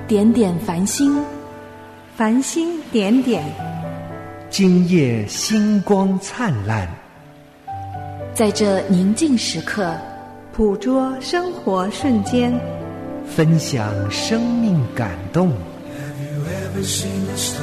点点繁星， 繁星点点， 今夜星光灿烂。 在这宁静时刻， 捕捉生活瞬间， 分享生命感动。 Have you ever seen the star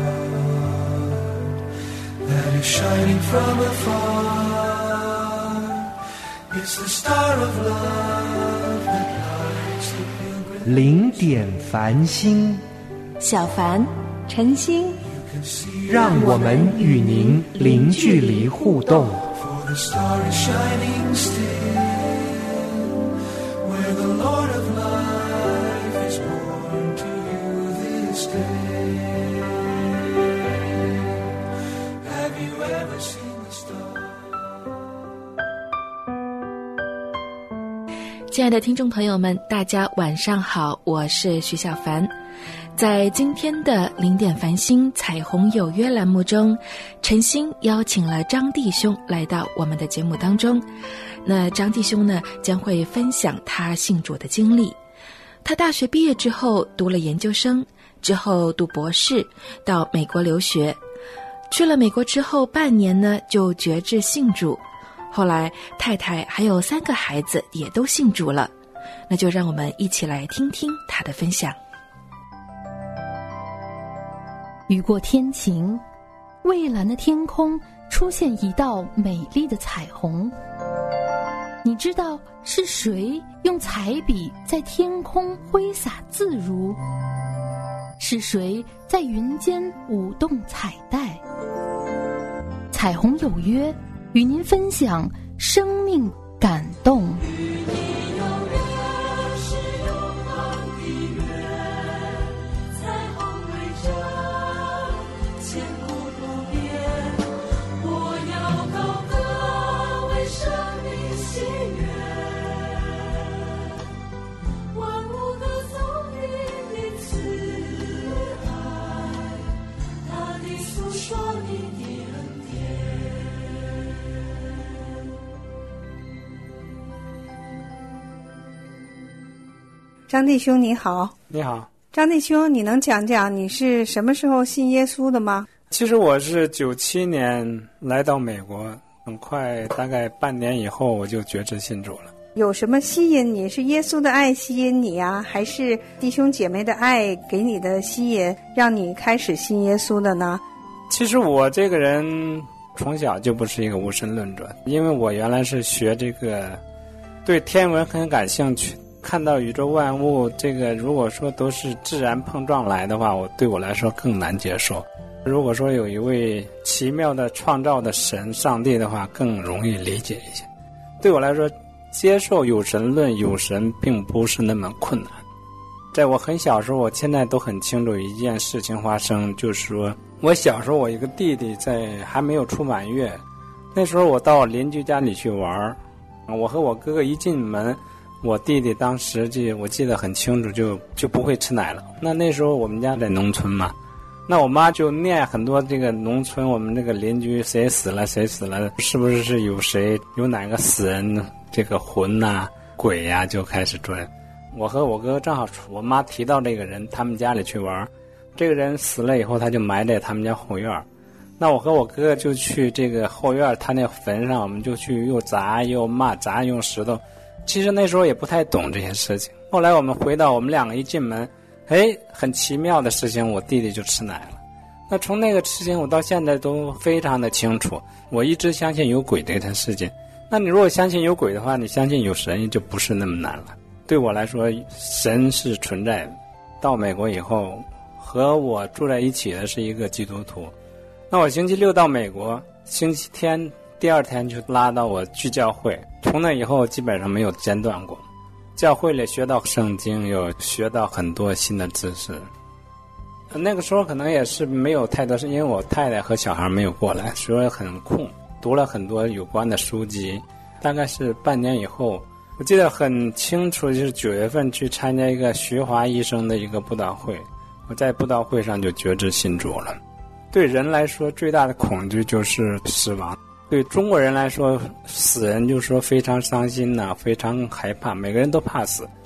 that is shining from afar? It's the star of love that lights the pilgrim. 零点繁星， 小凡、 晨星， 让我们与您零距离互动。 The star is shining still, where the Lord of life is born to you this day. Have you ever seen the star? 亲爱的听众朋友们，大家晚上好，我是徐小凡。在今天的零点繁星彩虹有约栏目中，晨星邀请了张弟兄来到我们的节目当中。那张弟兄呢，将会分享他信主的经历。他大学毕业之后读了研究生，之后读博士，到美国留学。去了美国之后半年呢，就决志信主。后来太太还有3个孩子也都信主了。那就让我们一起来听听他的分享。 雨过天晴，蔚蓝的天空出现一道美丽的彩虹。你知道是谁用彩笔在天空挥洒自如？是谁在云间舞动彩带？彩虹有约，与您分享生命感动。 张弟兄你好。 你好。 张弟兄，你能讲讲你是什么时候信耶稣的吗？ 其实我是97年来到美国，很快大概半年以后我就决志信主了。 有什么吸引你？是耶稣的爱吸引你啊，还是弟兄姐妹的爱给你的吸引，让你开始信耶稣的呢？ 其实我这个人从小就不是一个无神论者，因为我原来是学这个，对天文很感兴趣，看到宇宙万物这个如果说都是自然碰撞来的话，对我来说更难接受。如果说有一位奇妙的创造的神上帝的话，更容易理解一些。对我来说，接受有神论有神并不是那么困难。在我很小时候，我现在都很清楚一件事情发生，就是说我小时候我一个弟弟在还没有出满月，那时候我到邻居家里去玩，我和我哥哥一进门，我弟弟当时我记得很清楚，就不会吃奶了。那时候我们家在农村嘛，那我妈就念很多这个农村我们这个邻居谁死了谁死了，是不是有哪个死人这个魂啊鬼呀，就开始转。我和我哥正好我妈提到这个人他们家里去玩，这个人死了以后他就埋在他们家后院，那我和我哥哥就去这个后院他那坟上，我们就去又砸又骂，砸用石头。其实那时候也不太懂这些事情。后来我们回到我们2个一进门，很奇妙的事情，我弟弟就吃奶了。那从那个事情我到现在都非常的清楚，我一直相信有鬼这件事情。那你如果相信有鬼的话，你相信有神就不是那么难了。对我来说，神是存在的。到美国以后，和我住在一起的是一个基督徒。那我星期6到美国，星期天第2天就拉到我去教会，从那以后基本上没有间断过。教会里学到圣经，又学到很多新的知识。那个时候可能也是没有太多，是因为我太太和小孩没有过来，所以很空，读了很多有关的书籍。大概是半年以后，我记得很清楚，就是9月份去参加一个徐华医生的一个布道会，我在布道会上就决志信主了。对人来说最大的恐惧就是死亡，对中国人来说死人就说非常伤心非常害怕，每个人都怕死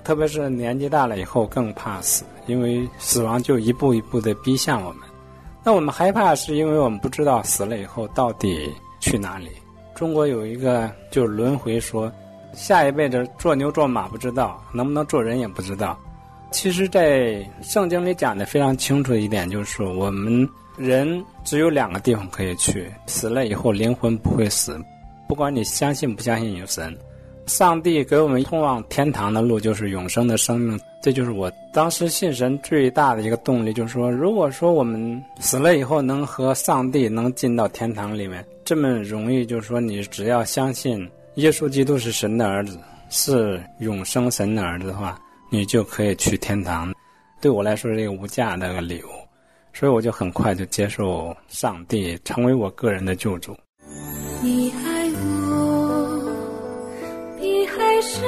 特别是年纪大了以后更怕死，因为死亡就一步一步的逼向我们。那我们害怕是因为我们不知道死了以后到底去哪里。中国有一个就是轮回说，下一辈子做牛做马不知道，能不能做人也不知道。其实在圣经里讲的非常清楚的一点，就是我们人只有2个地方可以去，死了以后灵魂不会死，不管你相信不相信有神。上帝给我们通往天堂的路就是永生的生命，这就是我当时信神最大的一个动力，就是说如果说我们死了以后能和上帝能进到天堂里面这么容易，就是说你只要相信耶稣基督是神的儿子，是永生神的儿子的话，你就可以去天堂。对我来说是一个无价的礼物，所以我就很快就接受上帝成为我个人的救主。 你爱我比海深，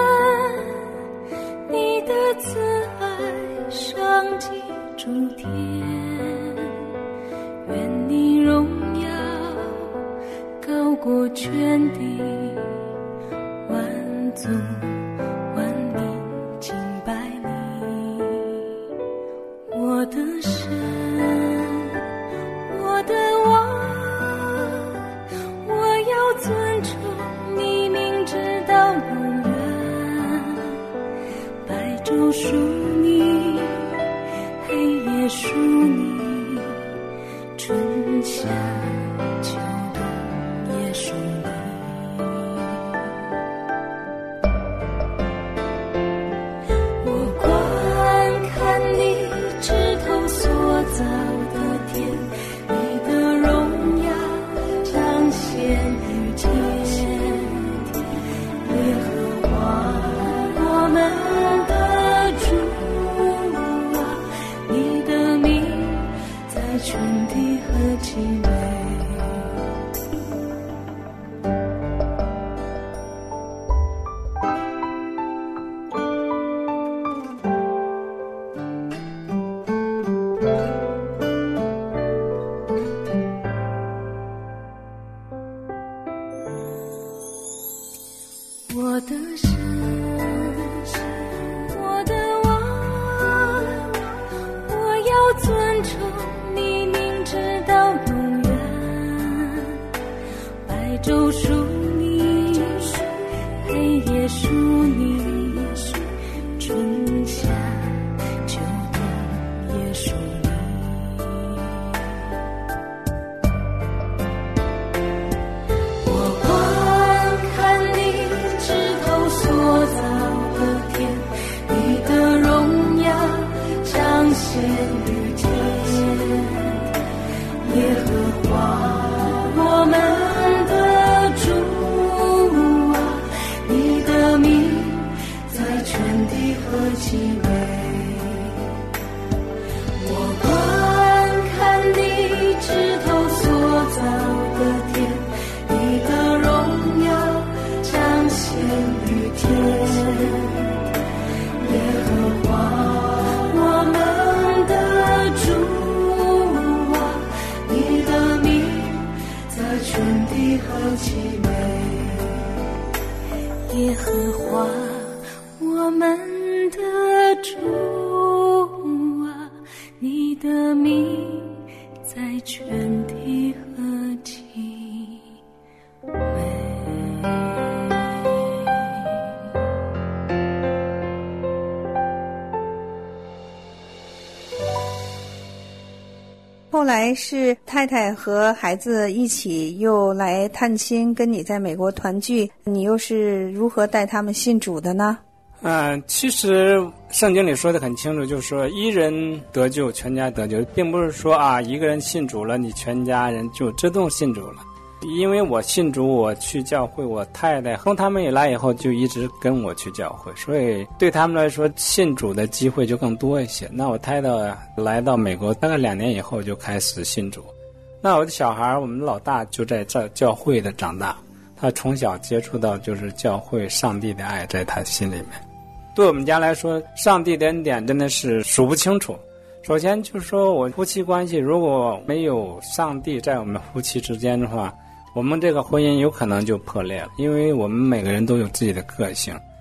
你的慈爱上济诸天，愿你荣耀高过全地，万族万民敬拜你，我的神，我的王，我要尊崇你名直到永远，白昼属你，黑夜属你，春夏秋冬也属你。我观看你枝头所造的天，你的荣耀彰显于天，耶和华我们的主啊，你的名在全地何其美。我的神，我的王，我要尊崇你名直到永远，白昼属你，黑夜属你，春夏秋冬也属你。我观看你枝头所造的天，你的荣耀彰显于天，耶和华我们的主啊，你的名在全地何其美。我观看你枝头所造的天，你的荣耀彰显于天，耶和华我们的主啊，你的名在全地何其美。耶和华我们的主啊，你的名在全地何其美。 后来是太太和孩子一起又来探亲，跟你在美国团聚，你又是如何带他们信主的呢？ 其实圣经里说的很清楚，就是说一人得救全家得救，并不是说一个人信主了你全家人就自动信主了。因为我信主，我去教会，我太太从他们一来以后就一直跟我去教会，所以对他们来说信主的机会就更多一些。那我太太来到美国大概2年以后就开始信主，那我的小孩我们老大就在这教会的长大，他从小接触到就是教会上帝的爱在他心里面。对我们家来说，上帝的恩典真的是数不清楚。首先就是说我夫妻关系如果没有上帝在我们夫妻之间的话，我们这个婚姻有可能就破裂了，因为我们每个人都有自己的个性，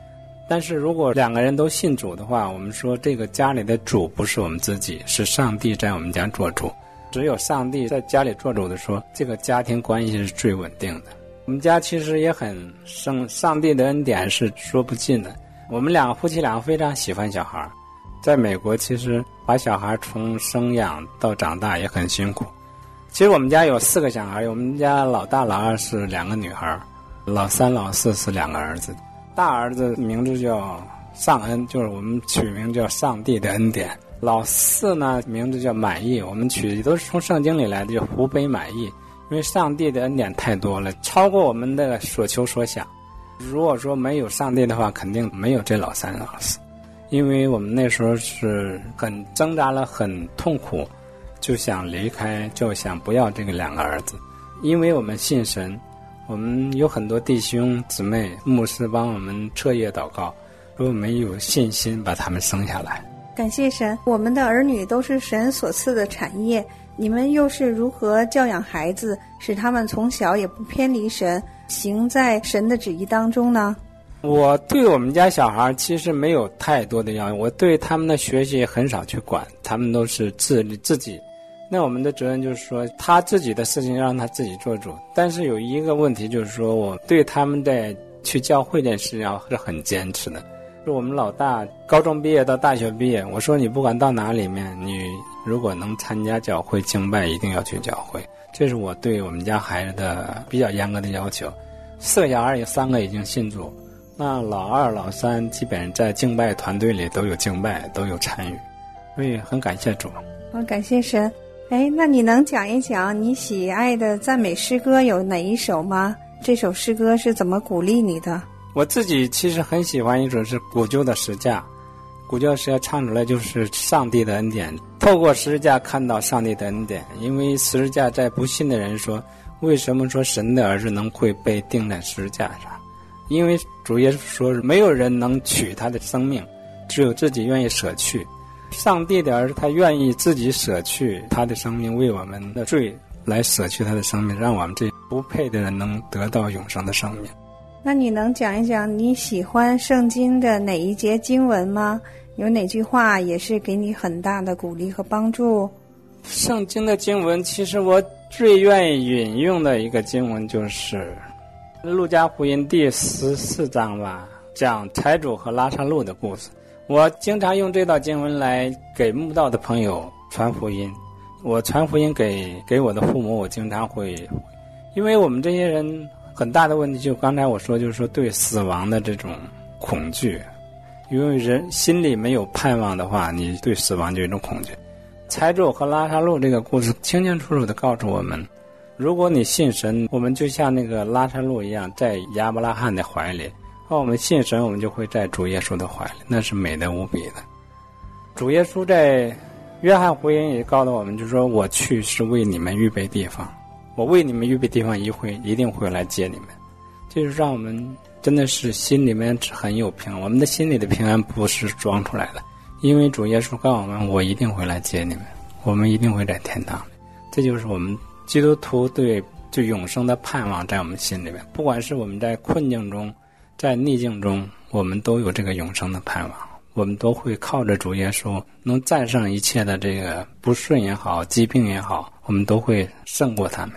但是如果两个人都信主的话，我们说这个家里的主不是我们自己，是上帝在我们家做主。只有上帝在家里做主的时候，这个家庭关系是最稳定的。我们家其实也很生，上帝的恩典是说不尽的。我们夫妻俩非常喜欢小孩，在美国其实把小孩从生养到长大也很辛苦。其实我们家有4个小孩，我们家老大老二是2个女孩，老三老四是2个儿子。大儿子名字叫上恩，就是我们取名叫上帝的恩典。老四呢名字叫满意，我们取的都是从圣经里来的，叫福杯满意。因为上帝的恩典太多了，超过我们的所求所想。如果说没有上帝的话，肯定没有这老三老四。因为我们那时候是很挣扎了，很痛苦，就想离开，就想不要这个2个儿子。因为我们信神，我们有很多弟兄姊妹牧师帮我们彻夜祷告，说我们有信心把他们生下来。 感谢神，我们的儿女都是神所赐的产业，你们又是如何教养孩子，使他们从小也不偏离神，行在神的旨意当中呢？ 我对我们家小孩其实没有太多的要求，我对他们的学习很少去管，他们都是自己。那我们的责任就是说，他自己的事情让他自己做主。但是有一个问题就是说，我对他们在去教会这件事上是很坚持的。就我们老大高中毕业到大学毕业，我说你不管到哪里面，你如果能参加教会敬拜，一定要去教会。这是我对我们家孩子的比较严格的要求。4个小孩有3个已经信主，那老二老三基本上在敬拜团队里都有敬拜，都有参与，所以很感谢主。 感谢神。那你能讲一讲你喜爱的赞美诗歌有哪一首吗？这首诗歌是怎么鼓励你的？ 我自己其实很喜欢一首是古旧的十架，古旧十架唱出来就是上帝的恩典，透过十字架看到上帝的恩典。因为十字架在不信的人说，为什么说神的儿子会被钉在十字架上？因为主耶稣说没有人能取他的生命，只有自己愿意舍去。上帝的儿子他愿意自己舍去他的生命，为我们的罪来舍去他的生命，让我们这不配的人能得到永生的生命。 那你能讲一讲你喜欢圣经的哪一节经文吗？有哪句话也是给你很大的鼓励和帮助？ 圣经的经文其实我最愿意引用的一个经文就是路加福音第14章吧，讲财主和拉撒路的故事。我经常用这道经文来给慕道的朋友传福音。我传福音给我的父母，我经常会，因为我们这些人很大的问题，就刚才我说，就是说对死亡的这种恐惧。因为人心里没有盼望的话，你对死亡就有一种恐惧。财主和拉撒路这个故事清清楚楚地告诉我们，如果你信神，我们就像那个拉撒路一样，在亚伯拉罕的怀里，我们信神，我们就会在主耶稣的怀里，那是美的无比的。主耶稣在约翰福音也告诉我们，就是说我去是为你们预备地方，我为你们预备地方一定会来接你们。这就是让我们真的是心里面很有平安，我们的心里的平安不是装出来的，因为主耶稣告诉我们，我一定会来接你们，我们一定会在天堂。这就是我们基督徒对永生的盼望在我们心里面，不管是我们在困境中，在逆境中，我们都有这个永生的盼望，我们都会靠着主耶稣能战胜一切的这个不顺也好，疾病也好，我们都会胜过他们。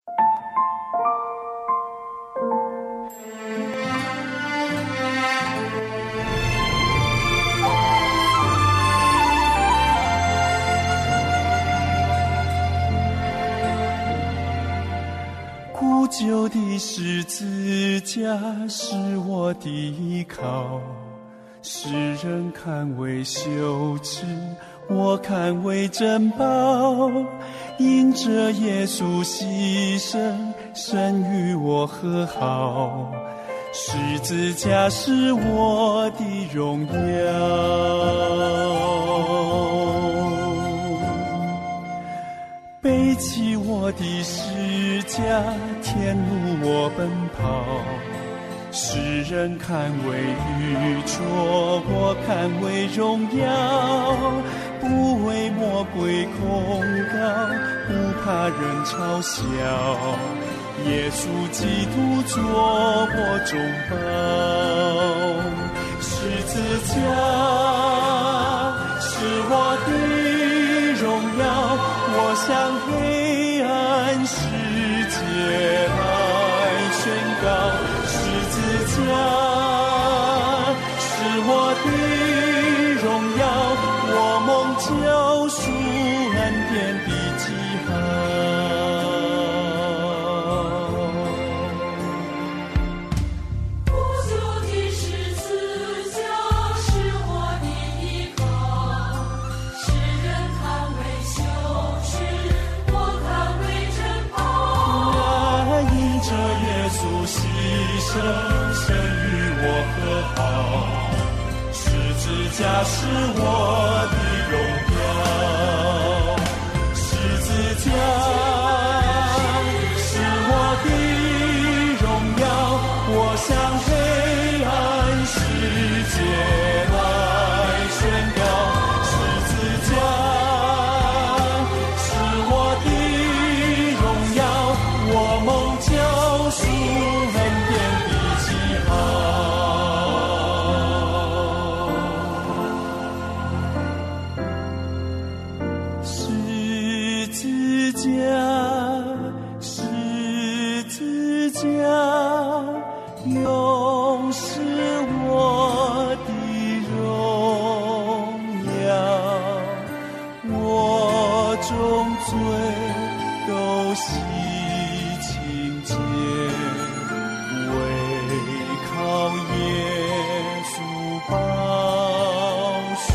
古旧的十字架是我的依靠，世人看为羞耻，我看为珍宝。因着耶稣牺牲，神与我和好，十字架是我的荣耀。背起我的十架，天路我奔跑，世人看为愚拙，我看为荣耀。不为魔鬼控告，不怕人嘲笑，耶稣基督做我中保。十字架是我的荣耀，我向黑暗世界来宣告，十字架是我的荣耀，我蒙救赎恩典的记号。生与我和好，十字架是我的荣耀，十字架是我的荣耀，我向黑暗世界来宣告，十字架是我的荣耀，我蒙救赎恩典的记号。十字架，十字架，永是我的荣耀，我众罪都洗清洁，唯靠耶稣宝血。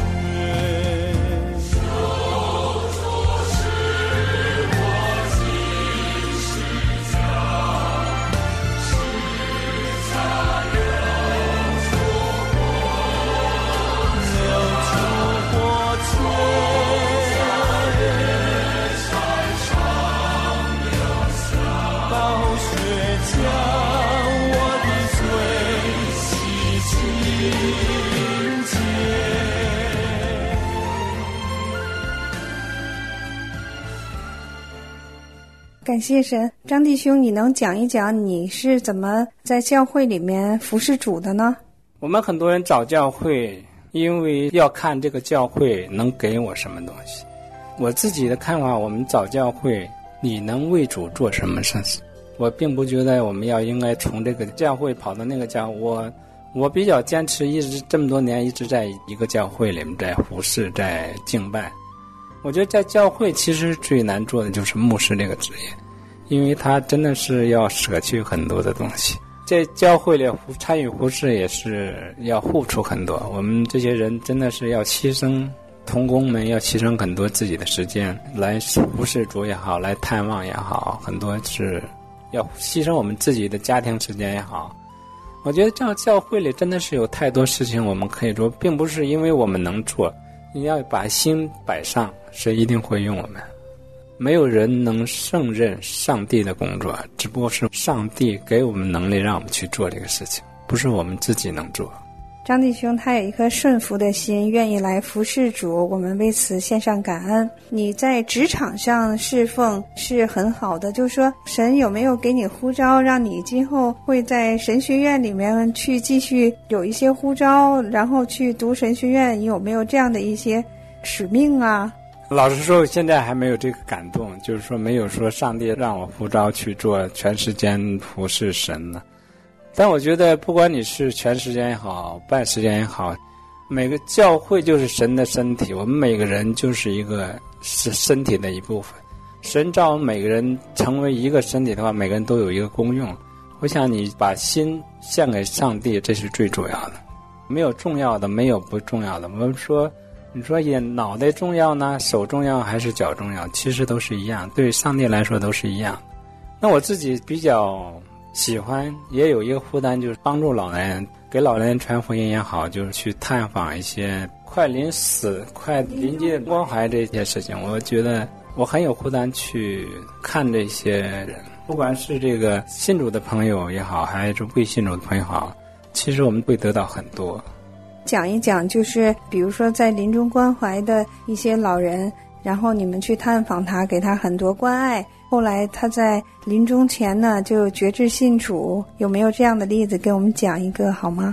感谢神。张弟兄，你能讲一讲你是怎么在教会里面服侍主的呢？ 我们很多人找教会，因为要看这个教会能给我什么东西。我自己的看法，我们找教会，你能为主做什么事情？我并不觉得我们应该从这个教会跑到那个教会。我比较坚持，一直这么多年一直在一个教会里面在服侍，在敬拜。我觉得在教会其实最难做的就是牧师这个职业，因为他真的是要舍去很多的东西。在教会里参与服侍也是要付出很多，我们这些人真的是要牺牲，同工们要牺牲很多自己的时间来服侍主也好，来探望也好，很多是要牺牲我们自己的家庭时间也好。我觉得这样教会里真的是有太多事情我们可以做，并不是因为我们能做，你要把心摆上，神一定会用我们。没有人能胜任上帝的工作，只不过是上帝给我们能力让我们去做这个事情，不是我们自己能做。 张弟兄他有一颗顺服的心，愿意来服侍主，我们为此献上感恩。你在职场上侍奉是很好的，就是说神有没有给你呼召，让你今后会在神学院里面去继续有一些呼召，然后去读神学院，你有没有这样的一些使命啊？ 老实说现在还没有这个感动，就是说没有说上帝让我呼召去做全时间服侍神呢。但我觉得不管你是全时间也好，半时间也好，每个教会就是神的身体，我们每个人就是身体的一部分。神造我们每个人成为一个身体的话，每个人都有一个功用。我想你把心献给上帝，这是最主要的。没有重要的，没有不重要的。我们说你说脑袋重要呢，手重要还是脚重要，其实都是一样，对上帝来说都是一样。那我自己比较喜欢，也有一个负担，就是帮助老人，给老人传福音也好，就是去探访一些快临死、快临近关怀这些事情。我觉得我很有负担去看这些人，不管是这个信主的朋友也好，还是未信主的朋友也好，其实我们会得到很多。 讲一讲，就是比如说在临终关怀的一些老人，然后你们去探访他，给他很多关爱，后来他在临终前呢就决志信主，有没有这样的例子跟我们讲一个好吗？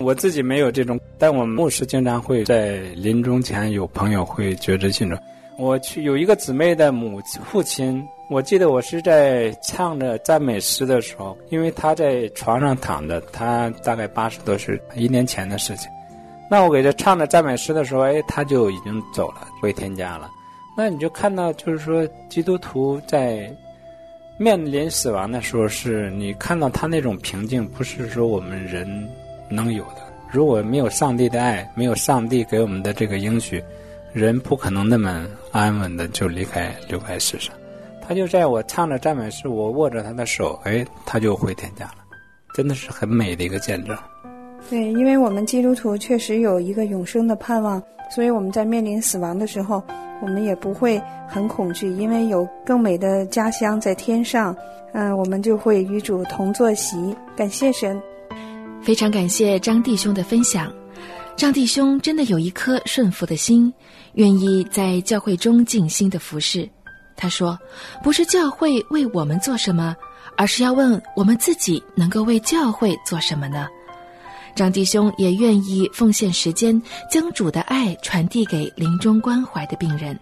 我自己没有这种，但我们牧师经常会在临终前有朋友会觉知信主。我去有一个姊妹的父亲，我记得我是在唱着赞美诗的时候，因为他在床上躺着，他大概80多岁，1年前的事情。那我给他唱着赞美诗的时候，他就已经走了，回天家了。那你就看到，就是说基督徒在面临死亡的时候，是你看到他那种平静，不是说我们人能有的。如果没有上帝的爱，没有上帝给我们的这个应许，人不可能那么安稳的就离开世上。他就在我唱着赞美诗，我握着他的手，他就回天家了，真的是很美的一个见证。 对，因为我们基督徒确实有一个永生的盼望，所以我们在面临死亡的时候，我们也不会很恐惧，因为有更美的家乡在天上。我们就会与主同坐席。感谢神。 非常感谢张弟兄的分享。张弟兄真的有一颗顺服的心，愿意在教会中尽心的服侍。他说，不是教会为我们做什么，而是要问我们自己能够为教会做什么呢？张弟兄也愿意奉献时间，将主的爱传递给临终关怀的病人。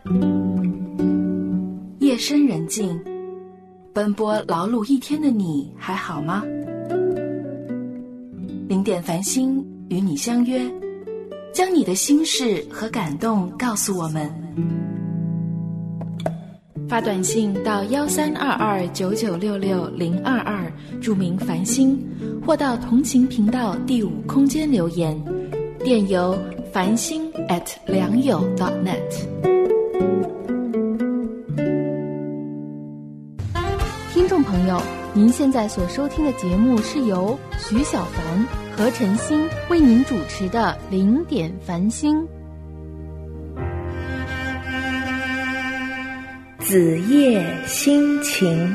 夜深人静，奔波劳碌一天的你还好吗？零点繁星与你相约，将你的心事和感动告诉我们。发短信到13229966-022，注明繁星，或到同情频道第5空间留言，电邮繁星@良友.net。 听众朋友，您现在所收听的节目是由徐小凡和陈星为您主持的零点繁星。 子夜心情。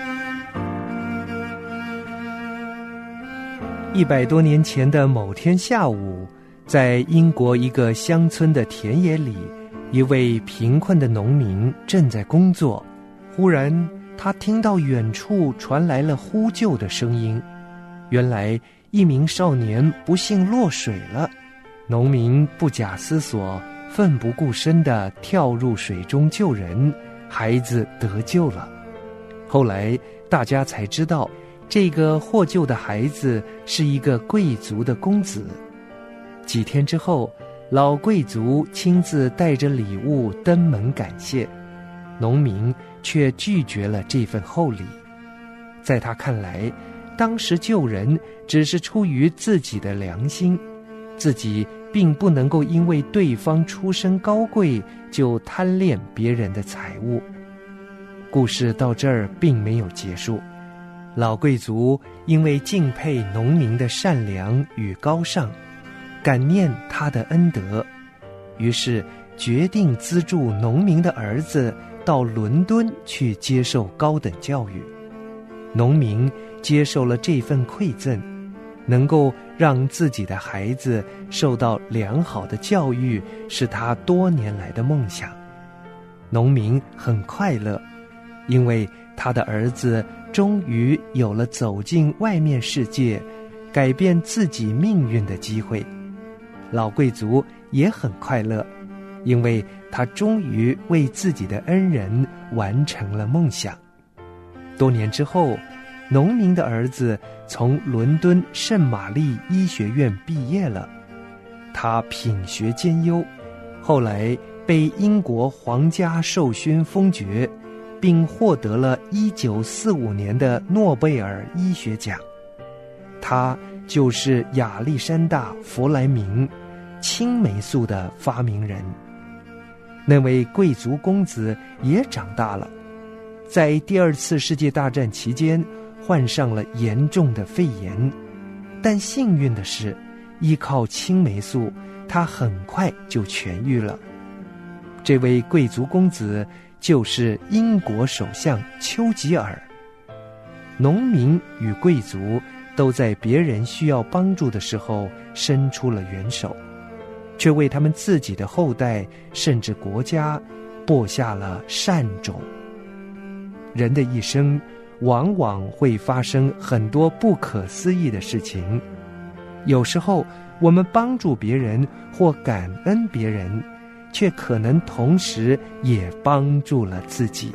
100多年前的某天下午，在英国一个乡村的田野里，一位贫困的农民正在工作。忽然他听到远处传来了呼救的声音，原来一名少年不幸落水了。农民不假思索，奋不顾身地跳入水中救人，孩子得救了。后来大家才知道，这个获救的孩子是一个贵族的公子。几天之后，老贵族亲自带着礼物登门感谢，农民却拒绝了这份厚礼。在他看来，当时救人只是出于自己的良心，自己并不能够因为对方出身高贵就贪恋别人的财物。故事到这儿并没有结束，老贵族因为敬佩农民的善良与高尚，感念他的恩德，于是决定资助农民的儿子到伦敦去接受高等教育。农民接受了这份馈赠，能够让自己的孩子受到良好的教育，是他多年来的梦想。农民很快乐，因为他的儿子终于有了走进外面世界，改变自己命运的机会。老贵族也很快乐，因为他终于为自己的恩人完成了梦想。多年之后，农民的儿子从伦敦圣玛丽医学院毕业了。他品学兼优，后来被英国皇家授勋封爵，并获得了1945年的诺贝尔医学奖。他就是亚历山大·弗莱明，青霉素的发明人。那位贵族公子也长大了，在第2次世界大战期间患上了严重的肺炎，但幸运的是，依靠青霉素，他很快就痊愈了。这位贵族公子就是英国首相丘吉尔。农民与贵族都在别人需要帮助的时候伸出了援手，却为他们自己的后代甚至国家播下了善种。人的一生往往会发生很多不可思议的事情，有时候我们帮助别人或感恩别人，却可能同时也帮助了自己。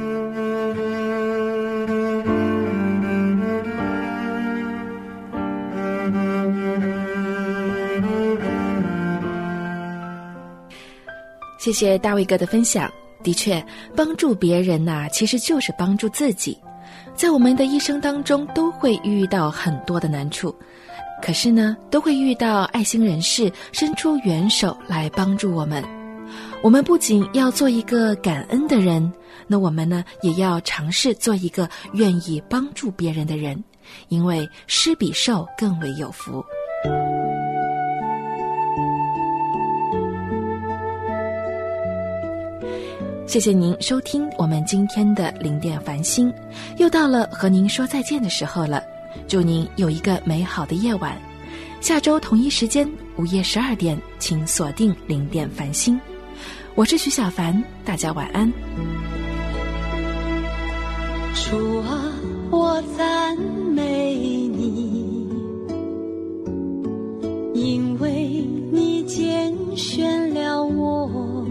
谢谢大卫哥的分享。的确，帮助别人其实就是帮助自己。在我们的一生当中，都会遇到很多的难处，可是呢，都会遇到爱心人士伸出援手来帮助我们。我们不仅要做一个感恩的人，那我们呢，也要尝试做一个愿意帮助别人的人，因为施比受更为有福。谢谢您收听我们今天的零点繁星，又到了和您说再见的时候了。祝您有一个美好的夜晚。下周同一时间午夜12点，请锁定零点繁星。我是徐小凡，大家晚安。 主啊，我赞美你，因为你拣选了我，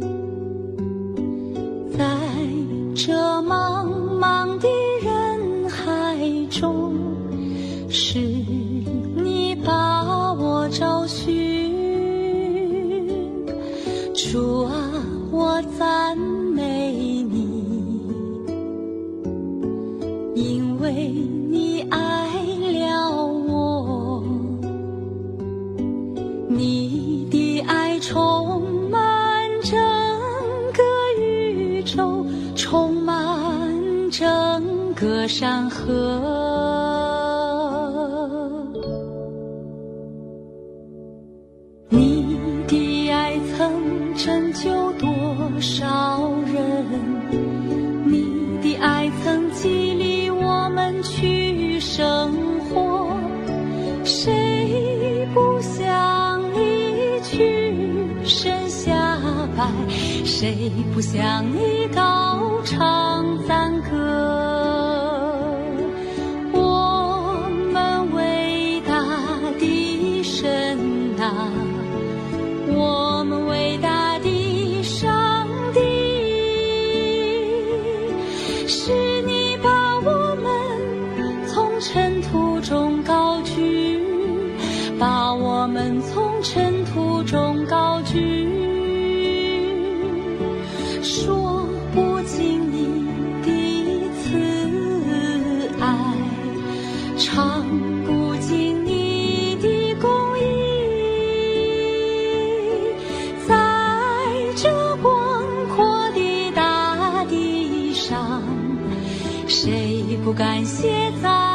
在这茫茫的人海中，是你把我找寻。主啊，我赞美你，因为你爱了我，你的爱充满整个宇宙，充满整个山河。你的爱曾拯救多少人，你的爱曾激励我们去生活，谁不想你去身下拜，谁不向你高唱赞歌。我们伟大的神啊，我们伟大的上帝，是你把我们从尘土中高举，把我们从尘土中高举，说不尽你的慈爱，唱不尽你的公义。在这广阔的大地上，谁不感谢在